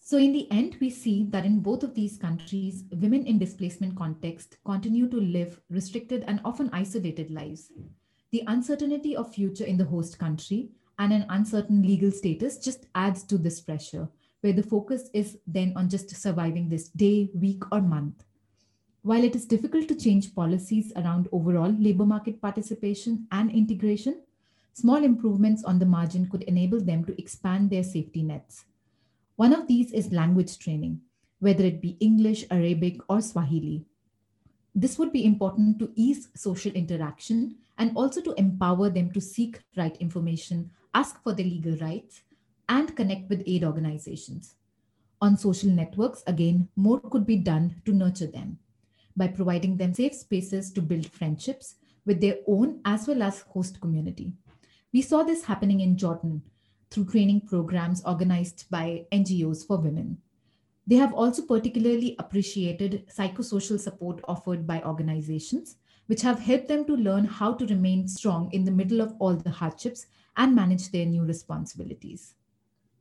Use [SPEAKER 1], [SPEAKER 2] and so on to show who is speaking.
[SPEAKER 1] So, in the end, we see that in both of these countries, women in displacement context continue to live restricted and often isolated lives. The uncertainty of future in the host country and an uncertain legal status just adds to this pressure, where the focus is then on just surviving this day, week, or month. While it is difficult to change policies around overall labor market participation and integration, small improvements on the margin could enable them to expand their safety nets. One of these is language training, whether it be English, Arabic, or Swahili. This would be important to ease social interaction and also to empower them to seek right information, ask for their legal rights, and connect with aid organizations. On social networks, again, more could be done to nurture them by providing them safe spaces to build friendships with their own as well as host community. We saw this happening in Jordan through training programs organized by NGOs for women. They have also particularly appreciated psychosocial support offered by organizations, which have helped them to learn how to remain strong in the middle of all the hardships and manage their new responsibilities.